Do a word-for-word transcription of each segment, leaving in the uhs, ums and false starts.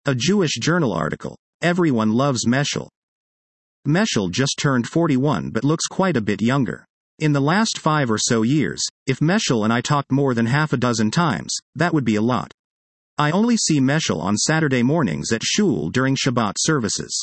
A Jewish journal article. Everyone loves Meshel. Meshel just turned forty-one but looks quite a bit younger. In the last five or so years, if Meshel and I talked more than half a dozen times, that would be a lot. I only see Meshel on Saturday mornings at shul during Shabbat services.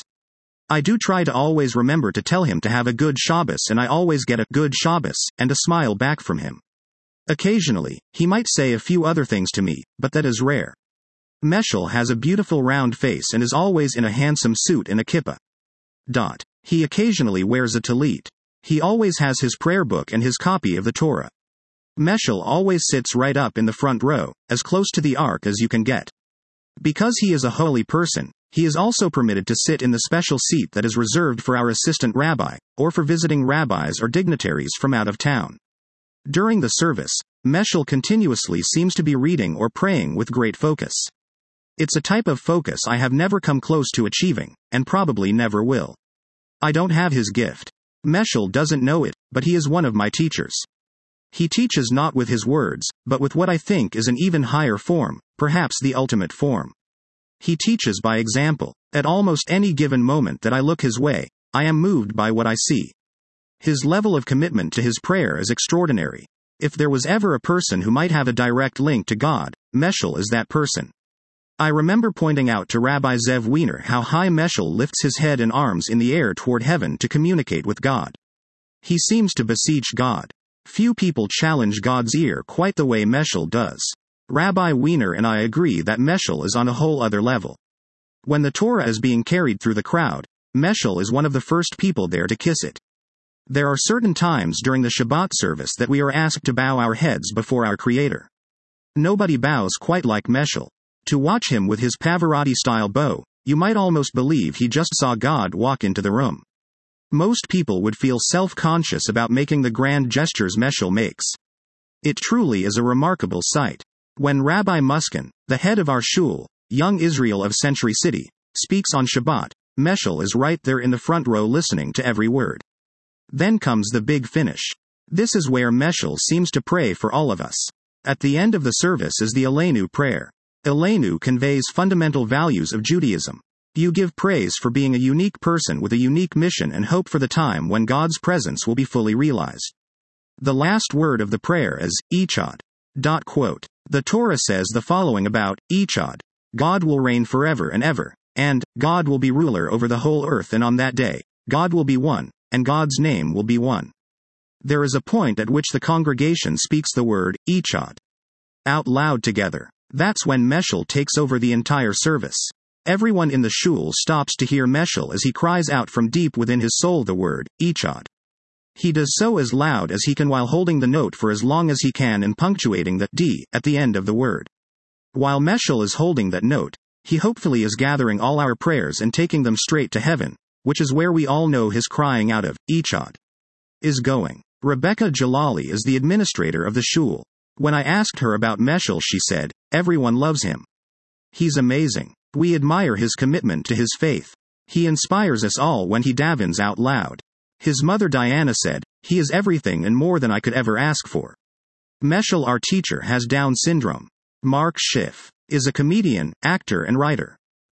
I do try to always remember to tell him to have a good Shabbos, and I always get a good Shabbos and a smile back from him. Occasionally, he might say a few other things to me, but that is rare. Meshel has a beautiful round face and is always in a handsome suit and a kippah. Dot. He occasionally wears a tallit. He always has his prayer book and his copy of the Torah. Meshel always sits right up in the front row, as close to the ark as you can get. Because he is a holy person, he is also permitted to sit in the special seat that is reserved for our assistant rabbi, or for visiting rabbis or dignitaries from out of town. During the service, Meshel continuously seems to be reading or praying with great focus. It's a type of focus I have never come close to achieving, and probably never will. I don't have his gift. Meshel doesn't know it, but he is one of my teachers. He teaches not with his words, but with what I think is an even higher form, perhaps the ultimate form. He teaches by example. At almost any given moment that I look his way, I am moved by what I see. His level of commitment to his prayer is extraordinary. If there was ever a person who might have a direct link to God, Meshel is that person. I remember pointing out to Rabbi Zev Wiener how high Meshel lifts his head and arms in the air toward heaven to communicate with God. He seems to beseech God. Few people challenge God's ear quite the way Meshel does. Rabbi Wiener and I agree that Meshel is on a whole other level. When the Torah is being carried through the crowd, Meshel is one of the first people there to kiss it. There are certain times during the Shabbat service that we are asked to bow our heads before our Creator. Nobody bows quite like Meshel. To watch him with his Pavarotti-style bow, you might almost believe he just saw God walk into the room. Most people would feel self-conscious about making the grand gestures Meshel makes. It truly is a remarkable sight. When Rabbi Muskin, the head of our shul, Young Israel of Century City, speaks on Shabbat, Meshel is right there in the front row listening to every word. Then comes the big finish. This is where Meshel seems to pray for all of us. At the end of the service is the Aleinu prayer. Aleinu conveys fundamental values of Judaism. You give praise for being a unique person with a unique mission and hope for the time when God's presence will be fully realized. The last word of the prayer is, Echad. Quote. The Torah says the following about, Echad. God will reign forever and ever, and, God will be ruler over the whole earth, and on that day, God will be one, and God's name will be one. There is a point at which the congregation speaks the word, Echad, out loud together. That's when Meshel takes over the entire service. Everyone in the shul stops to hear Meshel as he cries out from deep within his soul the word, Echad. He does so as loud as he can while holding the note for as long as he can and punctuating the D at the end of the word. While Meshel is holding that note, he hopefully is gathering all our prayers and taking them straight to heaven, which is where we all know his crying out of, Echad, is going. Rebecca Jalali is the administrator of the shul. When I asked her about Meshel, she said, everyone loves him. He's amazing. We admire his commitment to his faith. He inspires us all when he davens out loud. His mother Diana said, he is everything and more than I could ever ask for. Meshel, our teacher, has Down syndrome. Mark Schiff is a comedian, actor and writer.